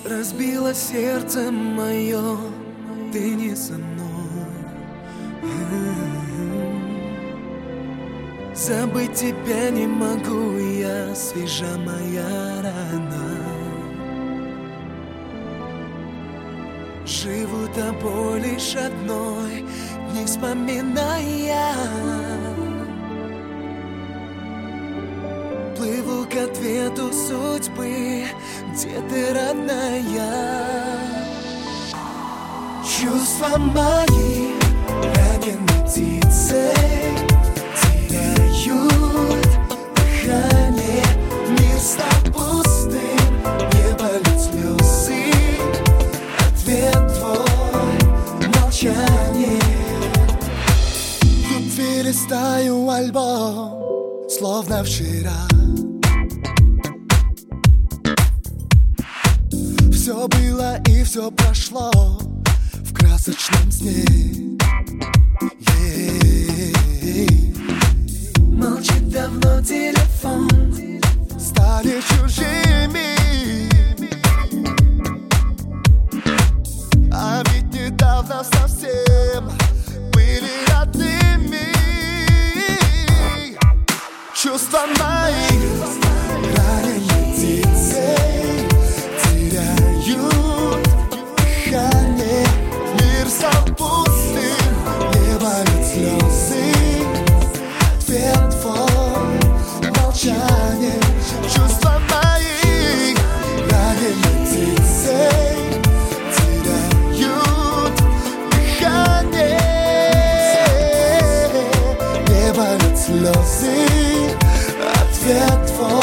Разбило сердце мое, ты не со мной. Забыть тебя не могу я, свежа моя рана. Живу тобой лишь одной, не вспоминая. Плыву к ответу судьбы, где ты, родная? Чувства мои ранены птицей, теряют дыхание. Мир стал пустым, небо льют слезы. Ответ твой — молчание. Тут перестаю альбом, словно вчера. Все было и все прошло в красочном сне. Молчит давно телефон, стали чужими. А ведь недавно совсем были родными. Чувства мои ранены птицей, теряют дыхание. Мир стал пустым, небо льют слезы. Ответ твой — молчание. Чувства мои ранены птицей, теряют дыхание. Небо льют слезы. Ответ твой